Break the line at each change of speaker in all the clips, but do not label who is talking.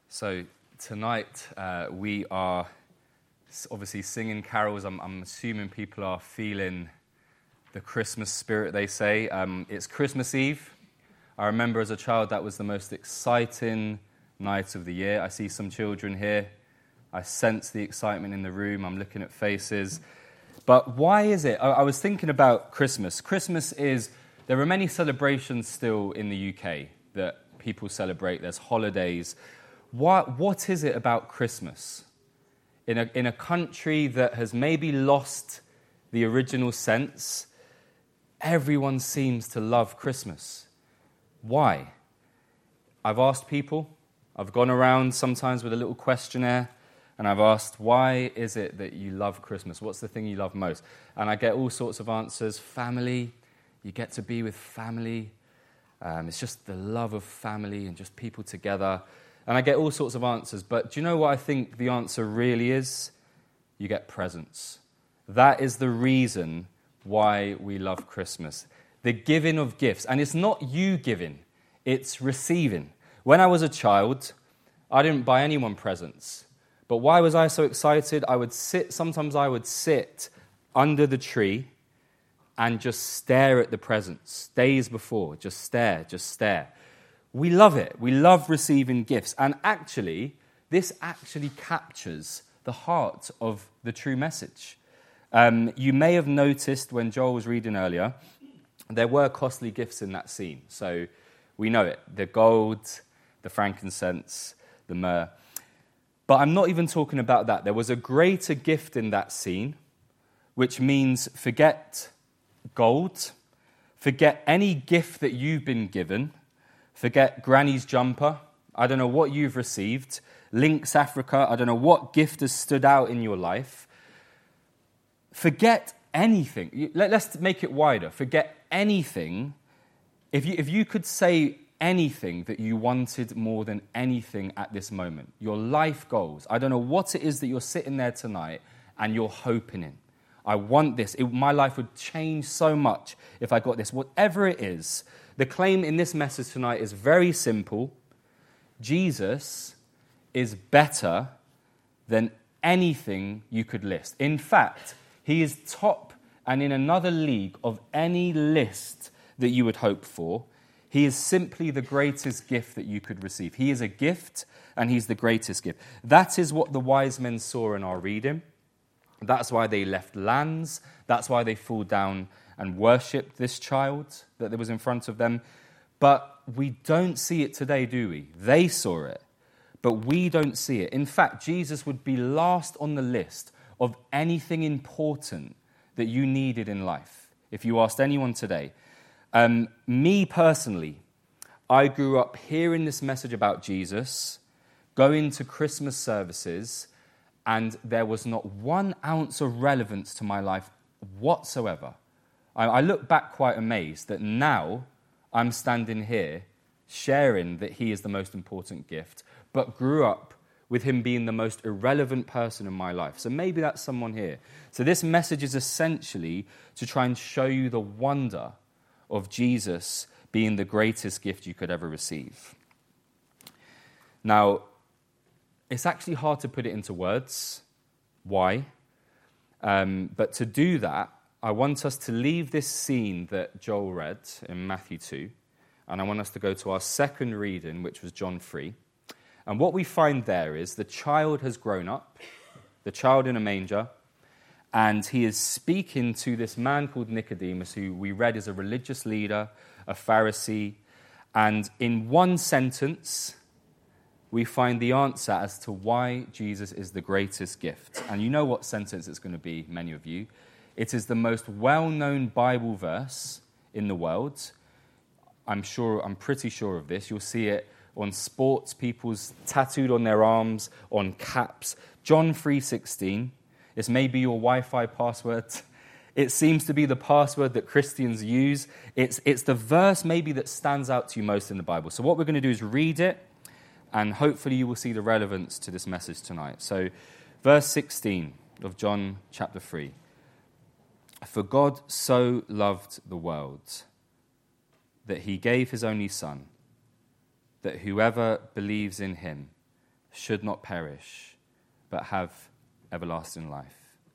So tonight we are obviously singing carols. I'm assuming people are feeling the Christmas spirit, they say. It's Christmas Eve. I remember as a child that was the most exciting night of the year. I see some children here. I sense the excitement in the room. I'm looking at faces. But why is it? I was thinking about Christmas. There are many celebrations still in the UK that people celebrate. There's holidays. What is it about Christmas? In a country that has maybe lost the original sense, everyone seems to love Christmas. Why? I've asked people. I've gone around sometimes with a little questionnaire, and I've asked, why is it that you love Christmas? What's the thing you love most? And I get all sorts of answers. Family. You get to be with family. It's just the love of family and just people together. And I get all sorts of answers, but do you know what I think the answer really is? You get presents. That is the reason why we love Christmas. The giving of gifts. And it's not you giving, it's receiving. When I was a child, I didn't buy anyone presents. But why was I so excited? Sometimes I would sit under the tree and just stare at the presents. Days before, just stare. We love it. We love receiving gifts. And actually, this actually captures the heart of the true message. You may have noticed when Joel was reading earlier, there were costly gifts in that scene. So we know it. The gold, the frankincense, the myrrh. But I'm not even talking about that. There was a greater gift in that scene, which means forget gold, forget any gift that you've been given. Forget Granny's jumper. I don't know what you've received. Lynx Africa. I don't know what gift has stood out in your life. Forget anything. Let's make it wider. Forget anything. If you could say anything that you wanted more than anything at this moment, your life goals. I don't know what it is that you're sitting there tonight and you're hoping in. I want this. My life would change so much if I got this. Whatever it is. The claim in this message tonight is very simple. Jesus is better than anything you could list. In fact, he is top and in another league of any list that you would hope for. He is simply the greatest gift that you could receive. He is a gift, and he's the greatest gift. That is what the wise men saw in our reading. That's why they left lands. That's why they fall down and worshipped this child that was in front of them. But we don't see it today, do we? They saw it, but we don't see it. In fact, Jesus would be last on the list of anything important that you needed in life, if you asked anyone today. Me personally, I grew up hearing this message about Jesus, going to Christmas services, and there was not 1 ounce of relevance to my life whatsoever. I look back quite amazed that now I'm standing here sharing that he is the most important gift, but grew up with him being the most irrelevant person in my life. So maybe that's someone here. So this message is essentially to try and show you the wonder of Jesus being the greatest gift you could ever receive. Now, it's actually hard to put it into words. Why? But to do that, I want us to leave this scene that Joel read in Matthew 2, and I want us to go to our second reading, which was John 3. And what we find there is the child has grown up, the child in a manger, and he is speaking to this man called Nicodemus, who we read is a religious leader, a Pharisee, and in one sentence, we find the answer as to why Jesus is the greatest gift. And you know what sentence it's going to be, many of you. It is the most well-known Bible verse in the world. I'm pretty sure of this. You'll see it on sports people's tattooed on their arms, on caps. John 3:16. It's maybe your Wi-Fi password. It seems to be the password that Christians use. It's the verse maybe that stands out to you most in the Bible. So what we're going to do is read it, and hopefully you will see the relevance to this message tonight. So verse 16 of John chapter 3. For God so loved the world that he gave his only Son, that whoever believes in him should not perish, but have everlasting life.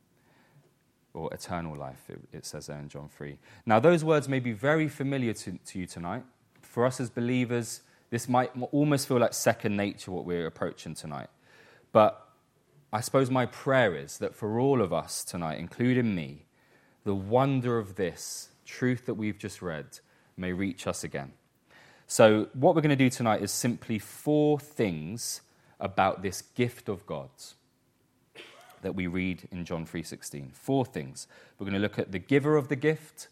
Or eternal life, it says there in John 3. Now, those words may be very familiar to you tonight. For us as believers, this might almost feel like second nature, what we're approaching tonight. But I suppose my prayer is that for all of us tonight, including me, the wonder of this truth that we've just read may reach us again. So what we're going to do tonight is simply 4 things about this gift of God that we read in John 3:16. 4 things. We're going to look at the giver of the gift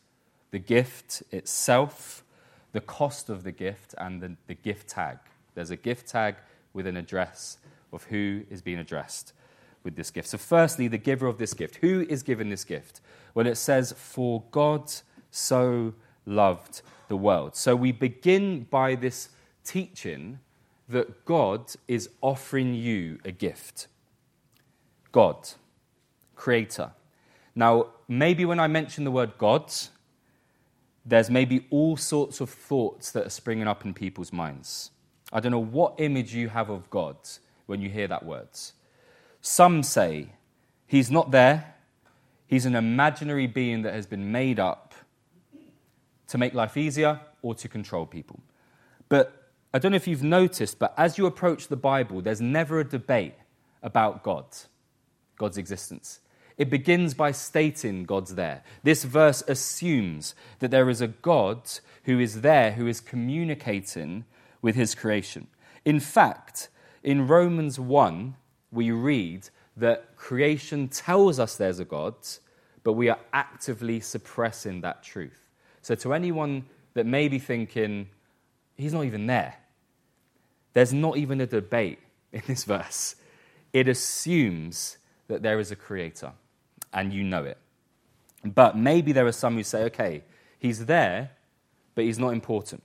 itself, the cost of the gift, and the gift tag. There's a gift tag with an address of who is being addressed with this gift. So firstly, the giver of this gift. Who is given this gift? Well, it says, for God so loved the world. So we begin by this teaching that God is offering you a gift. God, creator. Now, maybe when I mention the word God, there's maybe all sorts of thoughts that are springing up in people's minds. I don't know what image you have of God when you hear that word. Some say he's not there. He's an imaginary being that has been made up to make life easier or to control people. But I don't know if you've noticed, but as you approach the Bible, there's never a debate about God's existence. It begins by stating God's there. This verse assumes that there is a God who is there, who is communicating with his creation. In fact, in Romans 1, we read that creation tells us there's a God, but we are actively suppressing that truth. So to anyone that may be thinking, he's not even there, there's not even a debate in this verse. It assumes that there is a creator, and you know it. But maybe there are some who say, okay, he's there, but he's not important.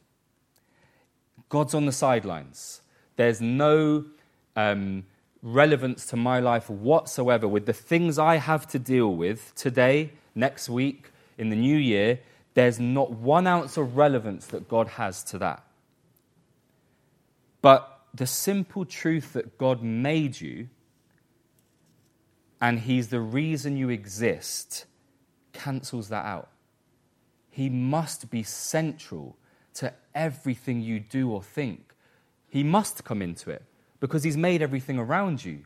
God's on the sidelines. There's no relevance to my life whatsoever with the things I have to deal with today, next week, in the new year. There's not 1 ounce of relevance that God has to that. But the simple truth that God made you and he's the reason you exist cancels that out. He must be central to everything you do or think. He must come into it because he's made everything around you.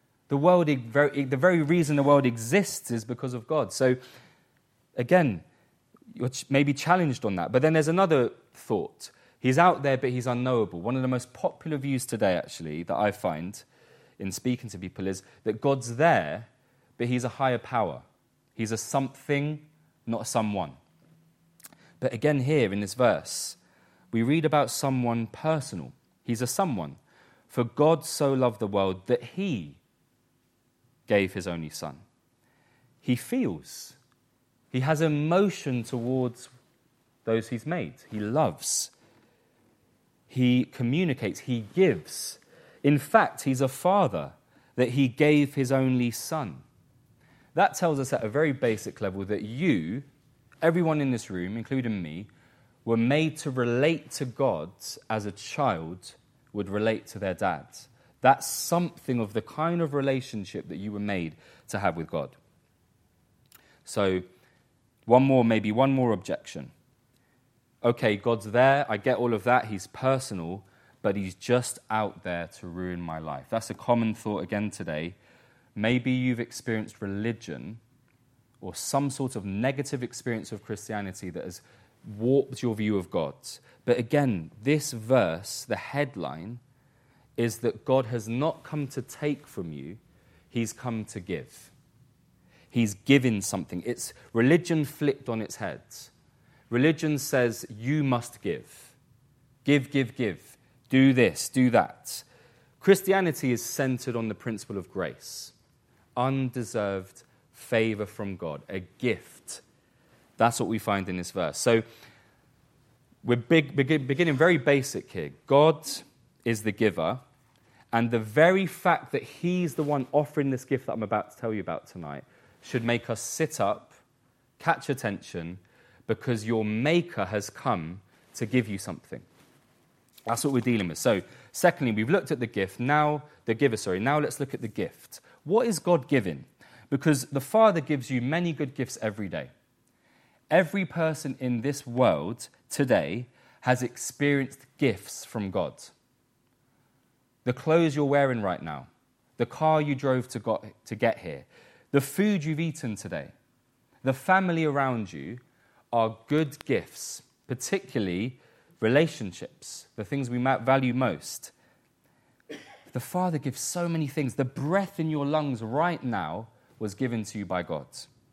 The very reason the world exists is because of God. So, again, you're maybe challenged on that. But then there's another thought. He's out there, but he's unknowable. One of the most popular views today, actually, that I find in speaking to people is that God's there, but he's a higher power. He's a something, not a someone. But again here in this verse, we read about someone personal. He's a someone. For God so loved the world that he gave his only son. He feels. He has emotion towards those he's made. He loves. He communicates. He gives. In fact, he's a father that he gave his only son. That tells us at a very basic level that you, everyone in this room, including me, were made to relate to God as a child would relate to their dad. That's something of the kind of relationship that you were made to have with God. So, one more objection. Okay, God's there, I get all of that, he's personal, but he's just out there to ruin my life. That's a common thought again today. Maybe you've experienced religion or some sort of negative experience of Christianity that has warped your view of God. But again, this verse, the headline, is that God has not come to take from you, he's come to give. He's given something. It's religion flipped on its head. Religion says you must give. Give, give, give. Do this, do that. Christianity is centered on the principle of grace. Undeserved favor from God, a gift. That's what we find in this verse. So we're beginning very basic here. God is the giver, and the very fact that he's the one offering this gift that I'm about to tell you about tonight should make us sit up, catch attention, because your maker has come to give you something. That's what we're dealing with. So, secondly, we've looked at the gift. Now let's look at the gift. What is God giving? Because the Father gives you many good gifts every day. Every person in this world today has experienced gifts from God. The clothes you're wearing right now, the car you drove to get here, the food you've eaten today, the family around you are good gifts, particularly relationships, the things we value most. The Father gives so many things. The breath in your lungs right now was given to you by God.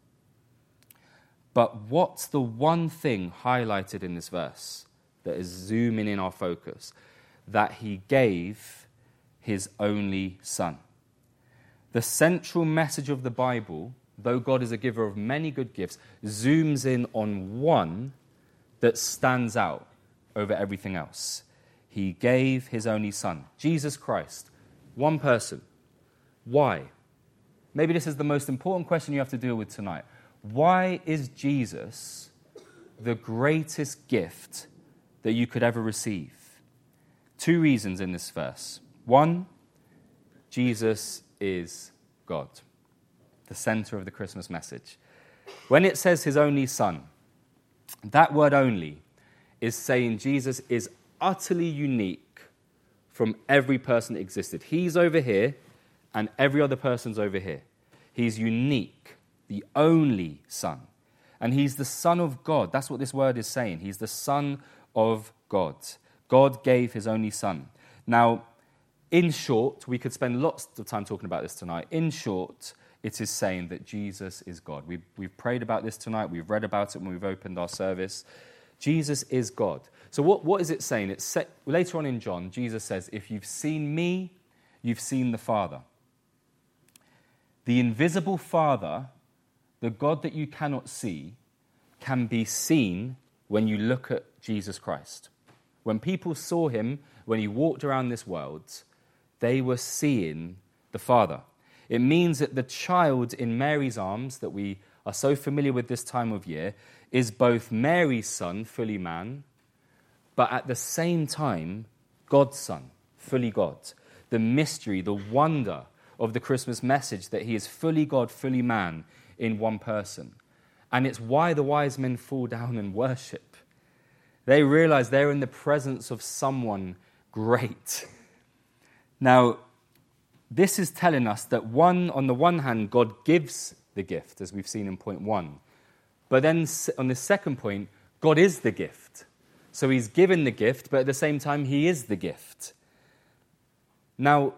But what's the one thing highlighted in this verse that is zooming in our focus? That he gave his only Son. The central message of the Bible, though God is a giver of many good gifts, zooms in on one that stands out over everything else. He gave his only Son, Jesus Christ, one person. Why? Maybe this is the most important question you have to deal with tonight. Why is Jesus the greatest gift that you could ever receive? 2 reasons in this verse. 1, Jesus is God, the center of the Christmas message. When it says his only Son, that word only is saying Jesus is utterly unique from every person that existed. He's over here and every other person's over here. He's unique, the only Son. And he's the Son of God. That's what this word is saying. He's the Son of God. God gave his only Son. Now, in short, we could spend lots of time talking about this tonight. In short, it is saying that Jesus is God. We've prayed about this tonight. We've read about it when we've opened our service. Jesus is God. So what is it saying? Later on in John, Jesus says, if you've seen me, you've seen the Father. The invisible Father, the God that you cannot see, can be seen when you look at Jesus Christ. When people saw him, when he walked around this world, they were seeing the Father. It means that the child in Mary's arms that we are so familiar with this time of year is both Mary's son, fully man, but at the same time, God's son, fully God. The mystery, the wonder of the Christmas message that he is fully God, fully man in one person. And it's why the wise men fall down and worship. They realize they're in the presence of someone great. Now, this is telling us that on the one hand, God gives the gift, as we've seen in point 1. But then on the second point, God is the gift. So he's given the gift, but at the same time, he is the gift. Now,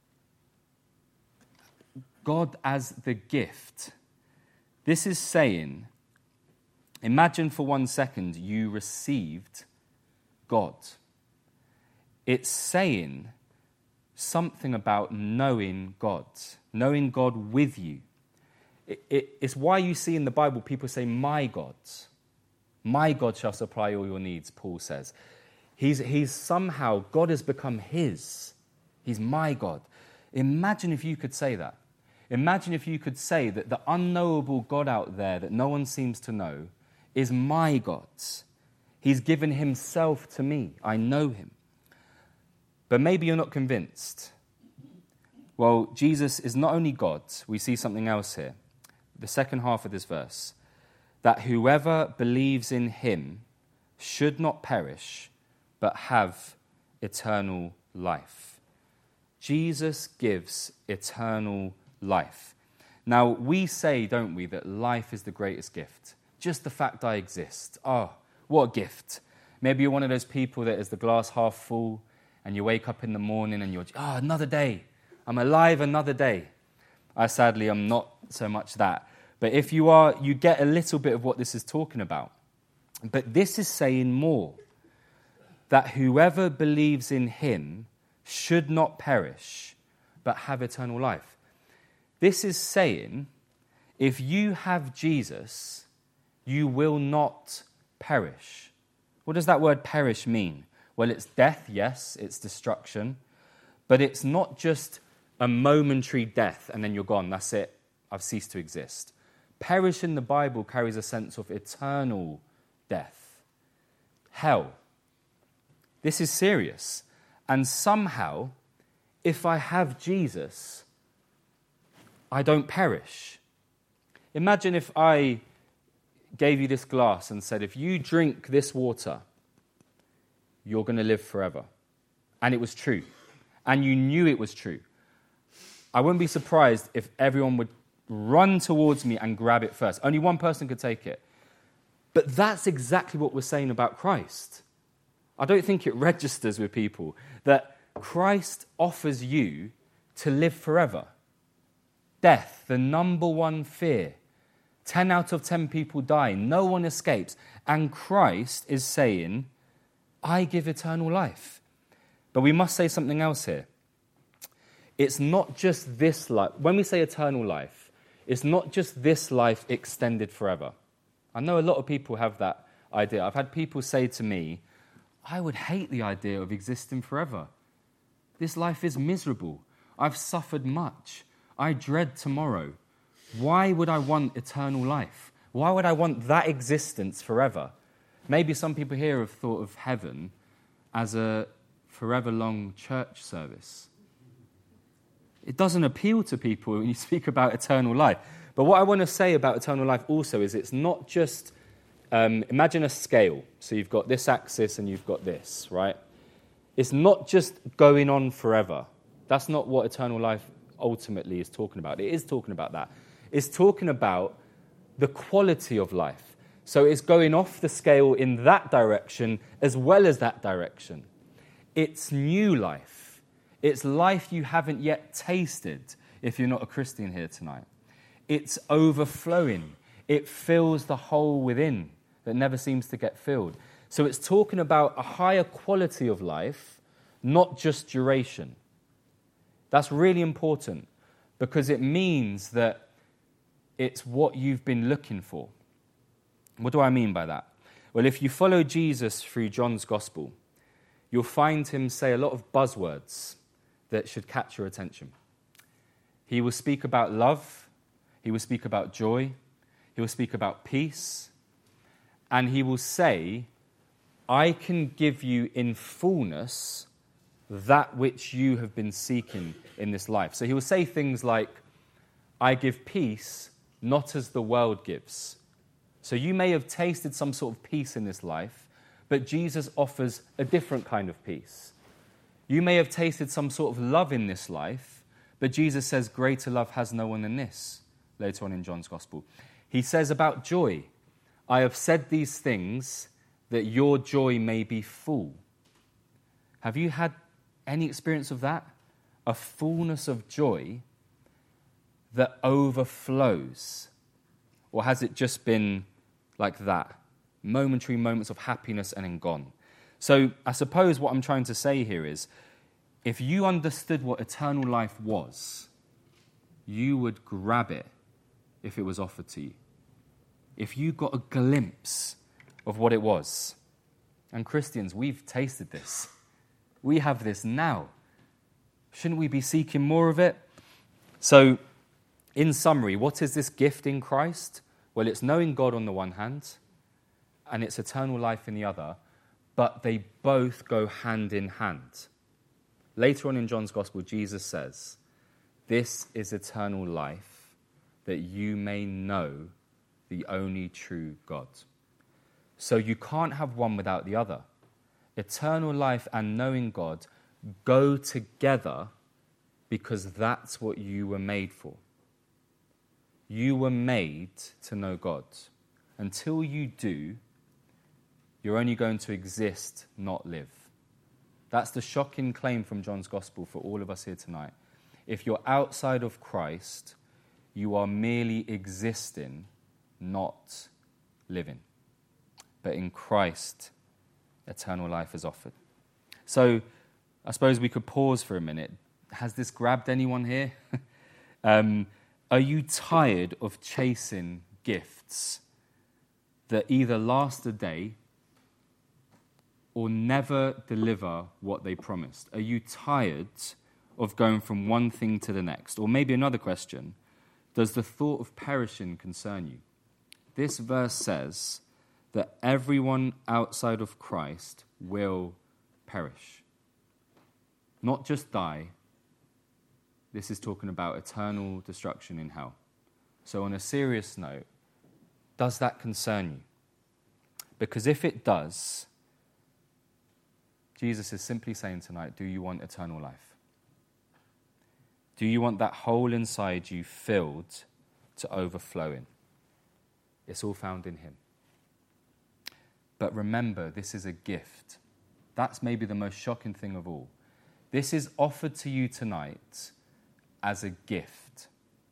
God as the gift. This is saying, imagine for 1 second you received God. It's saying something about knowing God with you. It's why you see in the Bible people say, my God shall supply all your needs, Paul says. He's somehow, God has become his. He's my God. Imagine if you could say that. Imagine if you could say that the unknowable God out there that no one seems to know is my God. He's given himself to me. I know him. But maybe you're not convinced. Well, Jesus is not only God. We see something else here. The second half of this verse. That whoever believes in him should not perish, but have eternal life. Jesus gives eternal life. Now, we say, don't we, that life is the greatest gift. Just the fact I exist. Oh, what a gift. Maybe you're one of those people that is the glass half full, and you wake up in the morning and you're, another day. I'm alive another day. I sadly am not so much that. But if you are, you get a little bit of what this is talking about. But this is saying more. That whoever believes in him should not perish, but have eternal life. This is saying, if you have Jesus, you will not perish. What does that word perish mean? Well, it's death, yes, it's destruction. But it's not just a momentary death and then you're gone, that's it, I've ceased to exist. Perish in the Bible carries a sense of eternal death. Hell. This is serious. And somehow, if I have Jesus, I don't perish. Imagine if I gave you this glass and said, if you drink this water, you're going to live forever. And it was true. And you knew it was true. I wouldn't be surprised if everyone would run towards me and grab it first. Only one person could take it. But that's exactly what we're saying about Christ. I don't think it registers with people that Christ offers you to live forever. Death, the number one fear. 10 out of 10 people die. No one escapes. And Christ is saying, I give eternal life. But we must say something else here. It's not just this life. When we say eternal life, it's not just this life extended forever. I know a lot of people have that idea. I've had people say to me, I would hate the idea of existing forever. This life is miserable. I've suffered much. I dread tomorrow. Why would I want eternal life? Why would I want that existence forever? Maybe some people here have thought of heaven as a forever long church service. It doesn't appeal to people when you speak about eternal life. But what I want to say about eternal life also is it's not just, imagine a scale. So you've got this axis and you've got this, right? It's not just going on forever. That's not what eternal life ultimately is talking about. It is talking about that. It's talking about the quality of life. So it's going off the scale in that direction as well as that direction. It's new life. It's life you haven't yet tasted if you're not a Christian here tonight. It's overflowing. It fills the hole within that never seems to get filled. So it's talking about a higher quality of life, not just duration. That's really important because it means that it's what you've been looking for. What do I mean by that? Well, if you follow Jesus through John's Gospel, you'll find him say a lot of buzzwords that should catch your attention. He will speak about love. He will speak about joy. He will speak about peace. And he will say, I can give you in fullness that which you have been seeking in this life. So he will say things like, I give peace not as the world gives. So you may have tasted some sort of peace in this life, but Jesus offers a different kind of peace. You may have tasted some sort of love in this life, but Jesus says greater love has no one than this, later on in John's Gospel. He says about joy, I have said these things that your joy may be full. Have you had any experience of that? A fullness of joy that overflows? Or has it just been like that? Momentary moments of happiness and then gone. So I suppose what I'm trying to say here is, if you understood what eternal life was, you would grab it if it was offered to you. If you got a glimpse of what it was. And Christians, we've tasted this. We have this now. Shouldn't we be seeking more of it? So, in summary, what is this gift in Christ? Well, it's knowing God on the one hand, and it's eternal life in the other, but they both go hand in hand. Later on in John's Gospel, Jesus says, this is eternal life, that you may know the only true God. So you can't have one without the other. Eternal life and knowing God go together because that's what you were made for. You were made to know God. Until you do, you're only going to exist, not live. That's the shocking claim from John's Gospel for all of us here tonight. If you're outside of Christ, you are merely existing, not living. But in Christ, eternal life is offered. So I suppose we could pause for a minute. Has this grabbed anyone here? Are you tired of chasing gifts that either last a day or never deliver what they promised? Are you tired of going from one thing to the next? Or maybe another question, does the thought of perishing concern you? This verse says that everyone outside of Christ will perish. Not just die. This is talking about eternal destruction in hell. So on a serious note, does that concern you? Because if it does, Jesus is simply saying tonight, do you want eternal life? Do you want that hole inside you filled to overflowing? It's all found in him. But remember, this is a gift. That's maybe the most shocking thing of all. This is offered to you tonight as a gift.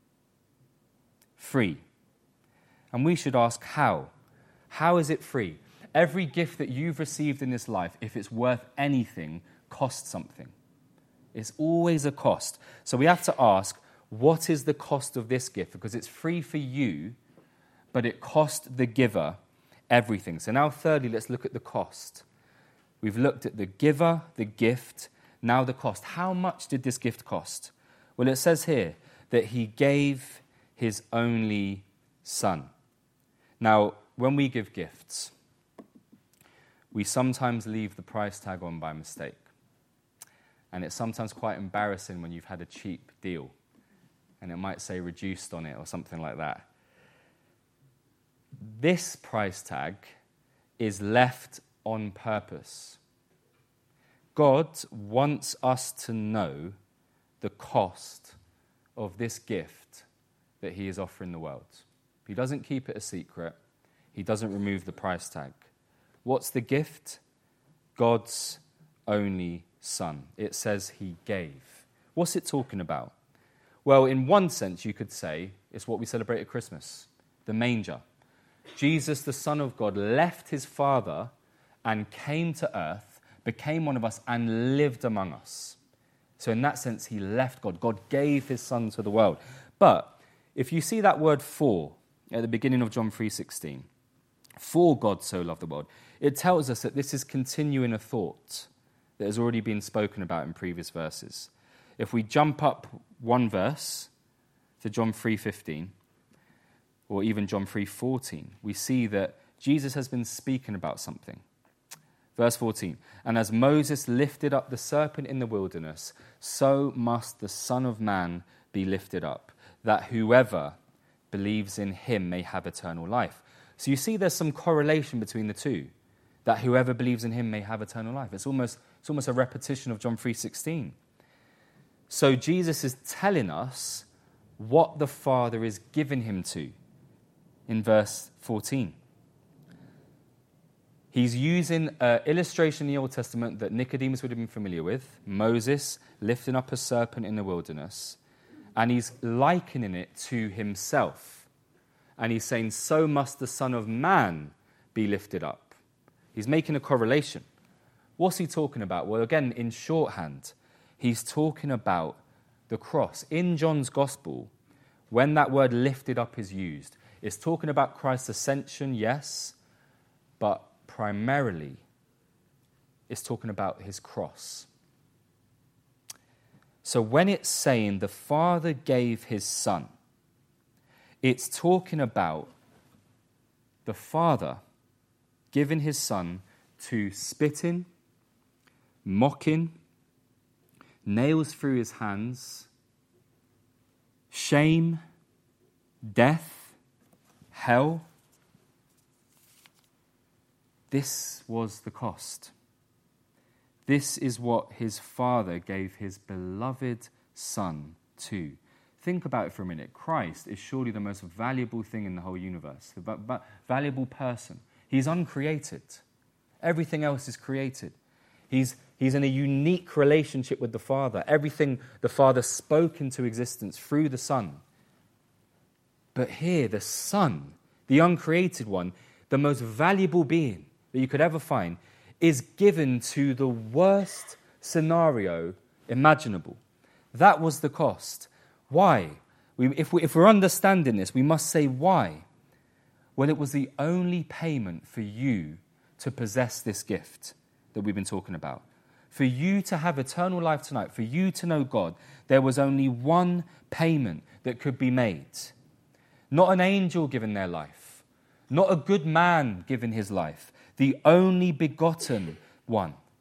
Free. And we should ask how. How is it free? Every gift that you've received in this life, if it's worth anything, costs something. It's always a cost. So we have to ask, what is the cost of this gift? Because it's free for you, but it cost the giver everything. So now thirdly, let's look at the cost. We've looked at the giver, the gift, now the cost. How much did this gift cost? Well, it says here that he gave his only son. Now, when we give gifts, we sometimes leave the price tag on by mistake. And it's sometimes quite embarrassing when you've had a cheap deal and it might say reduced on it or something like that. This price tag is left on purpose. God wants us to know the cost of this gift that he is offering the world. He doesn't keep it a secret. He doesn't remove the price tag. What's the gift? God's only son. It says he gave. What's it talking about? Well, in one sense, you could say it's what we celebrate at Christmas, the manger. Jesus, the Son of God, left his Father and came to earth, became one of us, and lived among us. So in that sense, he left God. God gave his Son to the world. But if you see that word "for" at the beginning of John 3:16, for God so loved the world, it tells us that this is continuing a thought that has already been spoken about in previous verses. If we jump up one verse to John 3:15, or even John 3:14, we see that Jesus has been speaking about something. Verse 14, and as Moses lifted up the serpent in the wilderness, so must the Son of Man be lifted up, that whoever believes in him may have eternal life. So you see there's some correlation between the two, that whoever believes in him may have eternal life. It's almost a repetition of John 3:16. So Jesus is telling us what the Father is giving him to in verse 14. He's using an illustration in the Old Testament that Nicodemus would have been familiar with, Moses lifting up a serpent in the wilderness, and he's likening it to himself. And he's saying, so must the Son of Man be lifted up. He's making a correlation. What's he talking about? Well, again, in shorthand, he's talking about the cross. In John's Gospel, when that word lifted up is used, it's talking about Christ's ascension, yes, but primarily it's talking about his cross. So when it's saying the Father gave his Son, it's talking about the Father giving his Son to spitting, mocking, nails through his hands, shame, death, hell. This was the cost. This is what his Father gave his beloved Son to. Think about it for a minute. Christ is surely the most valuable thing in the whole universe, the valuable person. He's uncreated. Everything else is created. He's in a unique relationship with the Father. Everything the Father spoke into existence through the Son. But here, the Son, the uncreated one, the most valuable being that you could ever find, is given to the worst scenario imaginable. That was the cost. Why? If we're understanding this, we must say why. Well, it was the only payment for you to possess this gift that we've been talking about. For you to have eternal life tonight, for you to know God, there was only one payment that could be made. Not an angel giving their life, not a good man giving his life, the only begotten one,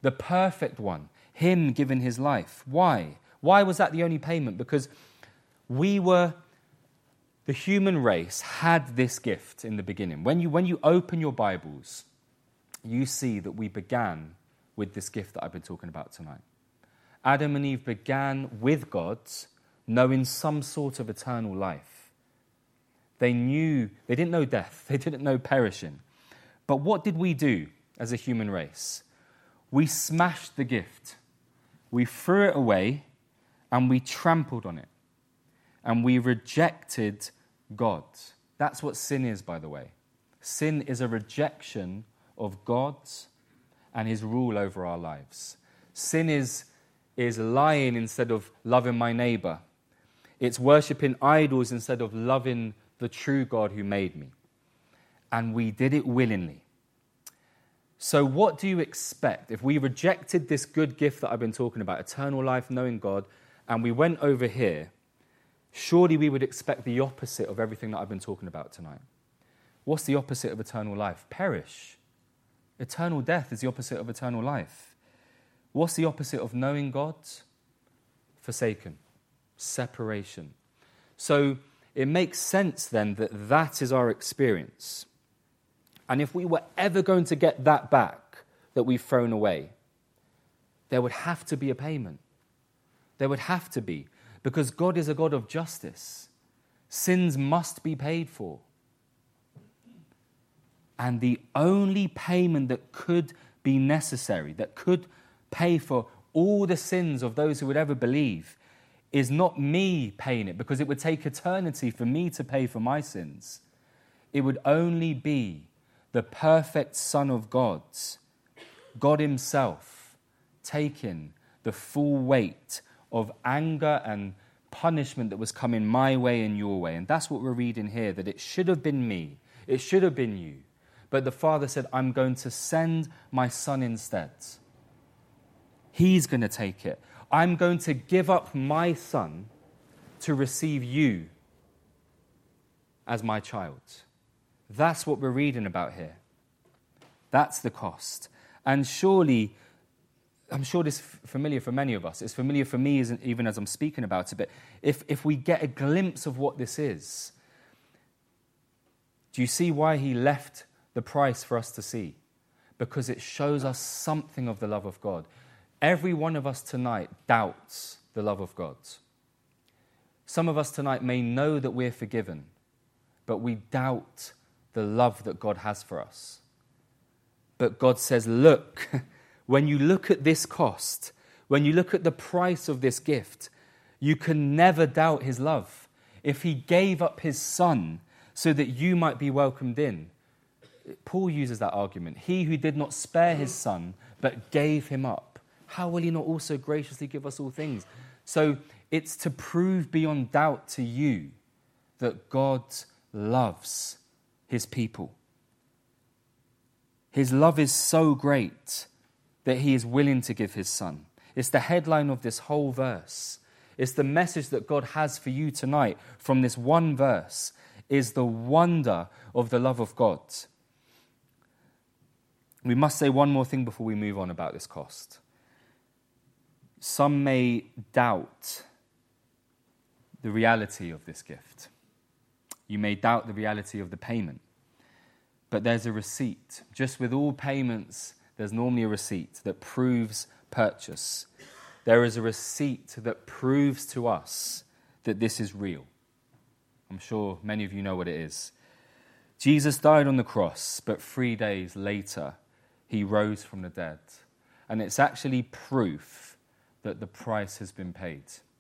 the perfect one, him giving his life. Why? Why was that the only payment? Because the human race had this gift in the beginning. When you open your Bibles, you see that we began with this gift that I've been talking about tonight. Adam and Eve began with God, knowing some sort of eternal life. They didn't know death, they didn't know perishing. But what did we do as a human race? We smashed the gift. We threw it away and we trampled on it. And we rejected God. That's what sin is, by the way. Sin is a rejection of God and his rule over our lives. Sin is lying instead of loving my neighbor. It's worshipping idols instead of loving the true God who made me. And we did it willingly. So what do you expect if we rejected this good gift that I've been talking about, eternal life, knowing God, and we went over here? Surely we would expect the opposite of everything that I've been talking about tonight. What's the opposite of eternal life? Perish. Eternal death is the opposite of eternal life. What's the opposite of knowing God? Forsaken. Separation. So it makes sense then that that is our experience. And if we were ever going to get that back that we've thrown away, there would have to be a payment. There would have to be. Because God is a God of justice. Sins must be paid for. And the only payment that could be necessary, that could pay for all the sins of those who would ever believe, is not me paying it, because it would take eternity for me to pay for my sins. It would only be the perfect Son of God, God himself, taking the full weight of anger and punishment that was coming my way and your way. And that's what we're reading here, that it should have been me, it should have been you. But the Father said, I'm going to send my Son instead. He's going to take it. I'm going to give up my Son to receive you as my child. That's what we're reading about here. That's the cost. And surely, I'm sure this is familiar for many of us. It's familiar for me even as I'm speaking about it. But if we get a glimpse of what this is, do you see why he left the price for us to see? Because it shows us something of the love of God. Every one of us tonight doubts the love of God. Some of us tonight may know that we're forgiven, but we doubt the love that God has for us. But God says, look, when you look at this cost, when you look at the price of this gift, you can never doubt his love. If he gave up his Son so that you might be welcomed in, Paul uses that argument. He who did not spare his Son, but gave him up, how will he not also graciously give us all things? So it's to prove beyond doubt to you that God loves his people. His love is so great that he is willing to give his Son. It's the headline of this whole verse. It's the message that God has for you tonight from this one verse, is the wonder of the love of God. We must say one more thing before we move on about this cost. Some may doubt the reality of this gift. You may doubt the reality of the payment. But there's a receipt. Just with all payments, there's normally a receipt that proves purchase. There is a receipt that proves to us that this is real. I'm sure many of you know what it is. Jesus died on the cross, but 3 days later, he rose from the dead. And it's actually proof that the price has been paid.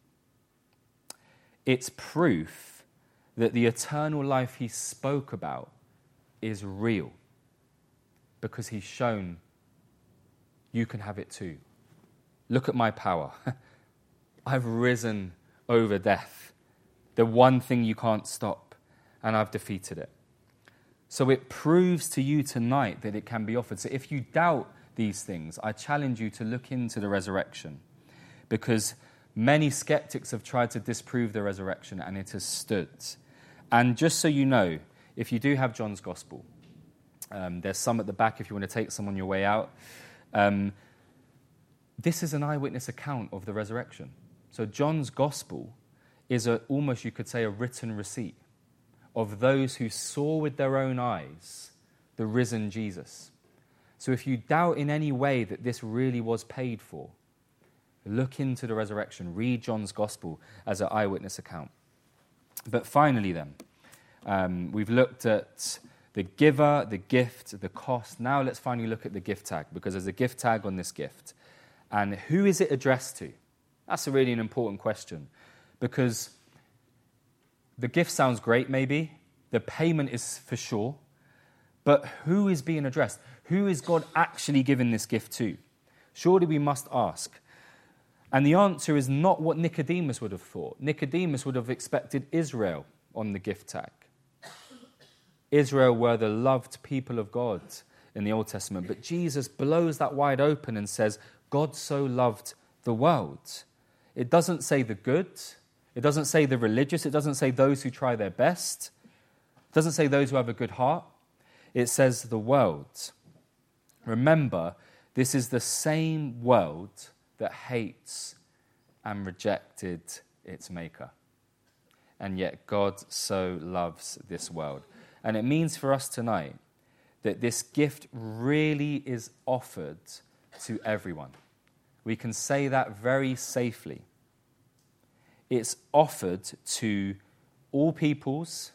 It's proof that the eternal life he spoke about is real, because he's shown you can have it too. Look at my power. I've risen over death, the one thing you can't stop, and I've defeated it. So it proves to you tonight that it can be offered. So if you doubt these things, I challenge you to look into the resurrection, because many skeptics have tried to disprove the resurrection and it has stood. And just so you know, if you do have John's Gospel, there's some at the back if you want to take some on your way out. this is an eyewitness account of the resurrection. So John's gospel is almost, you could say, a written receipt of those who saw with their own eyes the risen Jesus. So if you doubt in any way that this really was paid for, look into the resurrection. Read John's gospel as an eyewitness account. But finally then, we've looked at the giver, the gift, the cost. Now let's finally look at the gift tag, because there's a gift tag on this gift. And who is it addressed to? That's really an important question, because the gift sounds great maybe, the payment is for sure, but who is being addressed? Who is God actually giving this gift to? Surely we must ask. And the answer is not what Nicodemus would have thought. Nicodemus would have expected Israel on the gift tag. Israel were the loved people of God in the Old Testament, but Jesus blows that wide open and says, God so loved the world. It doesn't say the good, it doesn't say the religious, it doesn't say those who try their best, it doesn't say those who have a good heart, it says the world. Remember, this is the same world that hates and rejected its maker. And yet God so loves this world. And it means for us tonight that this gift really is offered to everyone. We can say that very safely. It's offered to all peoples,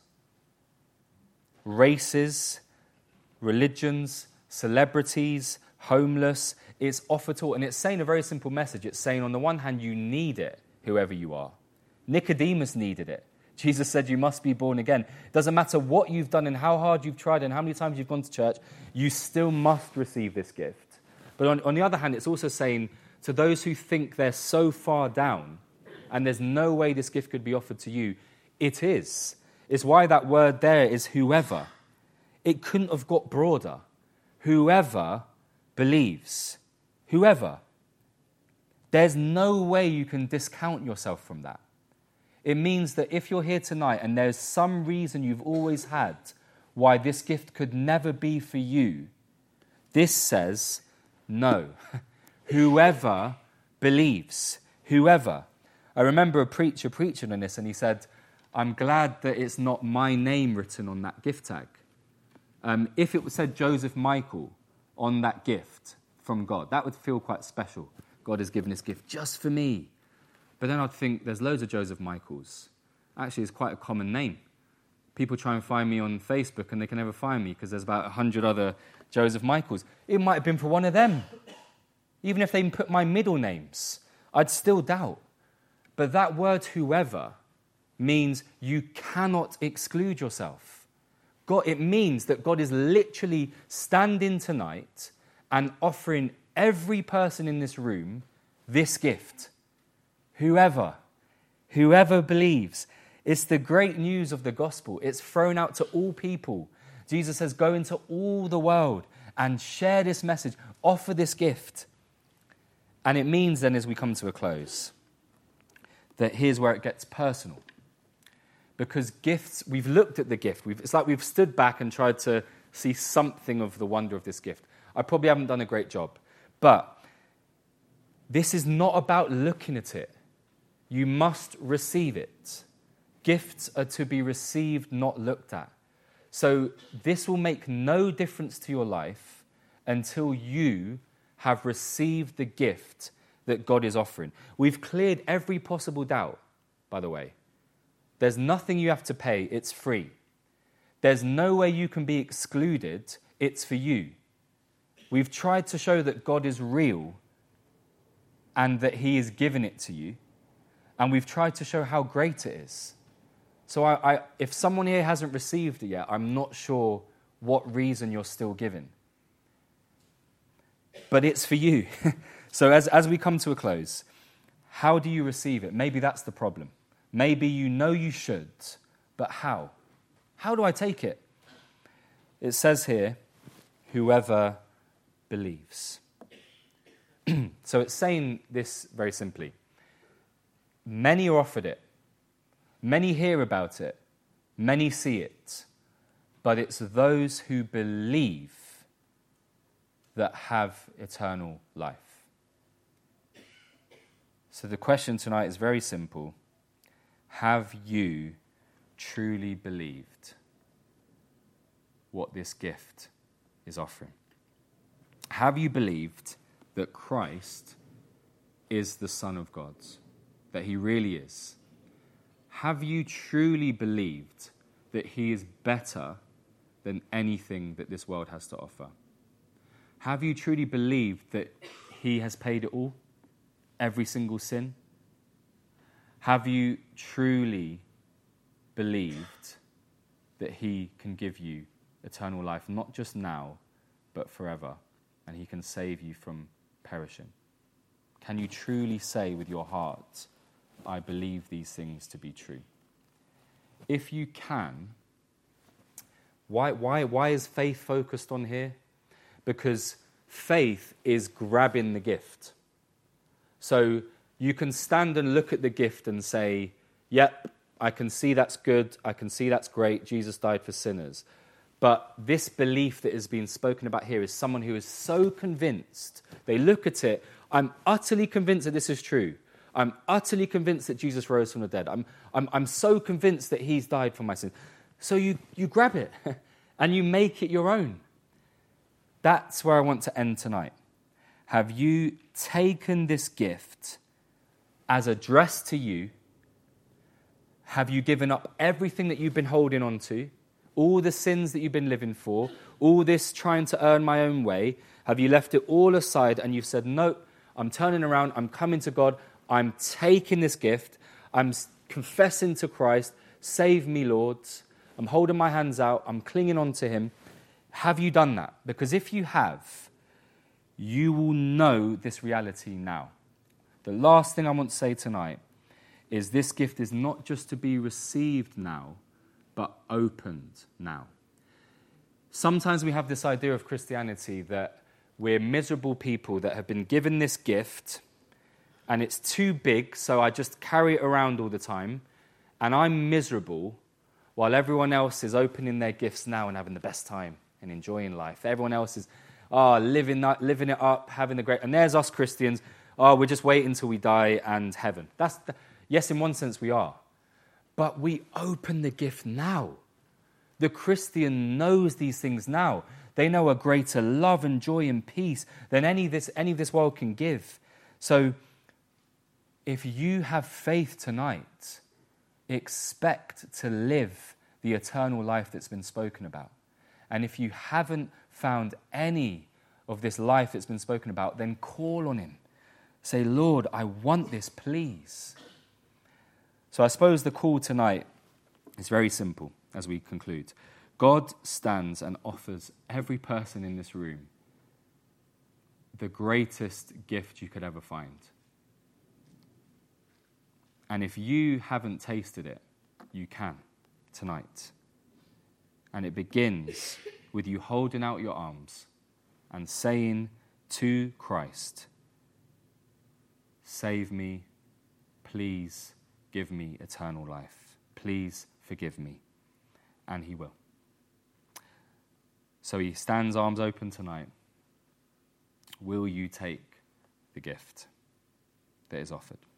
races, religions, celebrities, homeless. It's offered to all. And it's saying a very simple message. It's saying, on the one hand, you need it, whoever you are. Nicodemus needed it. Jesus said you must be born again. It doesn't matter what you've done and how hard you've tried and how many times you've gone to church, you still must receive this gift. But on the other hand, it's also saying to those who think they're so far down and there's no way this gift could be offered to you, it is. It's why that word there is whoever. It couldn't have got broader. Whoever believes. Whoever. There's no way you can discount yourself from that. It means that if you're here tonight and there's some reason you've always had why this gift could never be for you, this says no. Whoever believes. Whoever. I remember a preacher preaching on this, and he said, I'm glad that it's not my name written on that gift tag. If it said Joseph Michael on that gift from God, that would feel quite special. God has given this gift just for me. But then I'd think there's loads of Joseph Michaels. Actually, it's quite a common name. People try and find me on Facebook and they can never find me because there's about 100 other Joseph Michaels. It might have been for one of them. Even if they put my middle names, I'd still doubt. But that word whoever means you cannot exclude yourself. It means that God is literally standing tonight and offering every person in this room this gift. Whoever believes. It's the great news of the gospel. It's thrown out to all people. Jesus says, go into all the world and share this message. Offer this gift. And it means then, as we come to a close, that here's where it gets personal. Because gifts, we've looked at the gift. It's like we've stood back and tried to see something of the wonder of this gift. I probably haven't done a great job. But this is not about looking at it. You must receive it. Gifts are to be received, not looked at. So this will make no difference to your life until you have received the gift that God is offering. We've cleared every possible doubt, by the way. There's nothing you have to pay. It's free. There's no way you can be excluded. It's for you. We've tried to show that God is real and that he is giving it to you. And we've tried to show how great it is. So if someone here hasn't received it yet, I'm not sure what reason you're still giving. But it's for you. So as we come to a close, how do you receive it? Maybe that's the problem. Maybe you know you should, but how? How do I take it? It says here, whoever believes. So it's saying this very simply. Many are offered it. Many hear about it. Many see it. But it's those who believe that have eternal life. So the question tonight is very simple. Have you truly believed what this gift is offering? Have you believed that Christ is the Son of God, that he really is? Have you truly believed that he is better than anything that this world has to offer? Have you truly believed that he has paid it all? Every single sin? Have you truly believed that he can give you eternal life, not just now, but forever, and he can save you from perishing? Can you truly say with your heart, I believe these things to be true? If you can, why is faith focused on here? Because faith is grabbing the gift. So you can stand and look at the gift and say, yep, I can see that's good, I can see that's great, Jesus died for sinners. But this belief that is being spoken about here is someone who is so convinced, they look at it, I'm utterly convinced that this is true. I'm utterly convinced that Jesus rose from the dead. I'm so convinced that he's died for my sins. So you grab it and you make it your own. That's where I want to end tonight. Have you taken this gift as addressed to you? Have you given up everything that you've been holding on to? All the sins that you've been living for? All this trying to earn my own way? Have you left it all aside and you've said, no, I'm turning around, I'm coming to God, I'm taking this gift, I'm confessing to Christ, save me, Lord. I'm holding my hands out, I'm clinging on to him. Have you done that? Because if you have, you will know this reality now. The last thing I want to say tonight is this gift is not just to be received now, but opened now. Sometimes we have this idea of Christianity that we're miserable people that have been given this gift and it's too big, so I just carry it around all the time, and I'm miserable while everyone else is opening their gifts now and having the best time and enjoying life. Everyone else is living it up, having the great... And there's us Christians, we're just waiting until we die and heaven. Yes, in one sense we are. But we open the gift now. The Christian knows these things now. They know a greater love and joy and peace than any of this world can give. So if you have faith tonight, expect to live the eternal life that's been spoken about. And if you haven't found any of this life that's been spoken about, then call on him. Say, Lord, I want this, please. So I suppose the call tonight is very simple as we conclude. God stands and offers every person in this room the greatest gift you could ever find. And if you haven't tasted it, you can tonight. And it begins with you holding out your arms and saying to Christ, save me, please give me eternal life. Please forgive me. And he will. So he stands arms open tonight. Will you take the gift that is offered?